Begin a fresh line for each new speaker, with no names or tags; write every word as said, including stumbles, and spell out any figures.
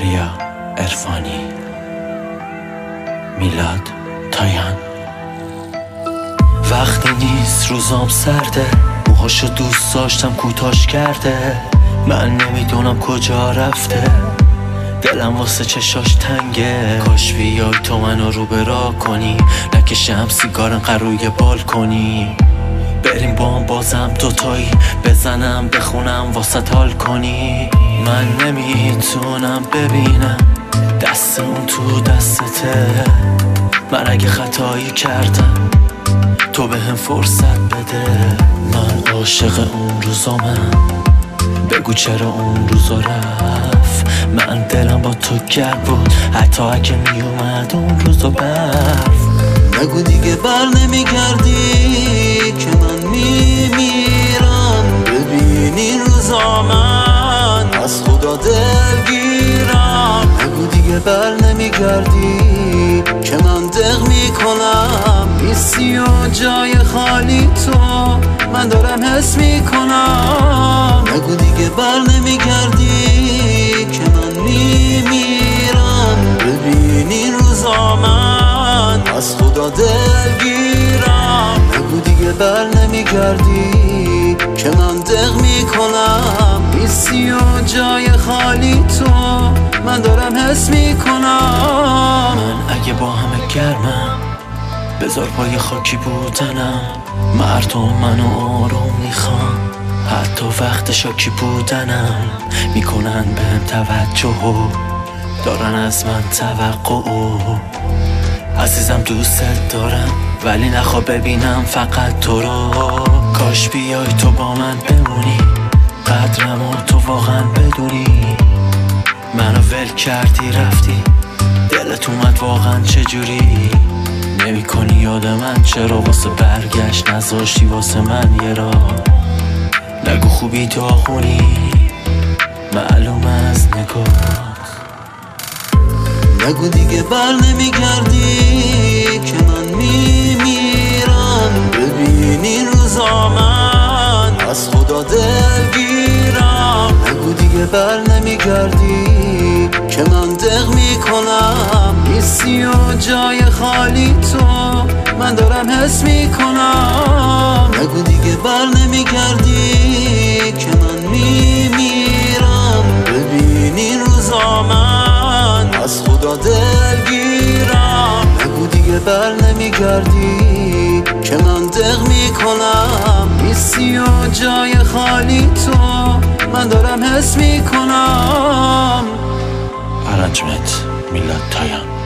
آریا عرفانی، میلاد تایان. وقتی نیست روزام سرده، موهاشو دوست داشتم کوتاش کرده. من نمیدونم کجا رفته، دلم واسه چشاش تنگه. کاش بیای تو منو رو برا کنی، نکشم سیگارم قروی بال کنی. بریم با هم بازم دوتایی، بزنم بخونم واسه حال کنی. من نمیتونم ببینم دست اون تو دستته. من اگه خطایی کردم تو به هم فرصت بده. من عاشق اون روزامم، بگو چرا اون روزا رفت. من دلم با تو گرد بود حتی اگه میومد اون روزا برف.
نگو دیگه بر نمیگردی که من میمیرم. ببین این روزا من از خدا دلگیرم. نگو دیگه بر نمیگردی که من دق میکنم. نیستی و جای خالی تو من دارم حس میکنم. نگو دیگه بر نمیگردی که من میمیرم. ببین این روزا من از خدا دلگیرم. نگو دیگه بر نمیگردی که من دق میکنم. نیستی و جای خالی تو من دارم حس میکنم.
من اگه با همه گرمم بذار پای خاکی بودنم. مردم منو آروم میخوان، حتی وقت شاکی بودنم. میکنن بهم توجه، دارن از من توقع. عزیزم دوست دارم ولی نخوا ببینم فقط تو رو. کاش بیای تو با من بمونی، قدرمو تو واقعا بدونی. منو ول کردی رفتی، دلت اومد واقعا چجوری. نمی کنی یاد من چرا، واسه برگشت نذاشتی واسه من یه را. نگو خوبی داغونی معلوم از نگات.
نگو دیگه بر نمیگردی که من میمیرم. ببین این روزا من از خدا دلگیرم. نگو دیگه بر نمیگردی که من دق میکنم. نیستی و جای خالی تو من دارم حس میکنم. نگو دیگه بر نمیگردی که من میمیرم. ببین این روزا من از خدا دلگیرم. نگو دیگه بر نمیگردی که من دق میکنم. نیستی و جای خالی تو من دارم حس میکنم.
ارنجمنت میلاد تایان.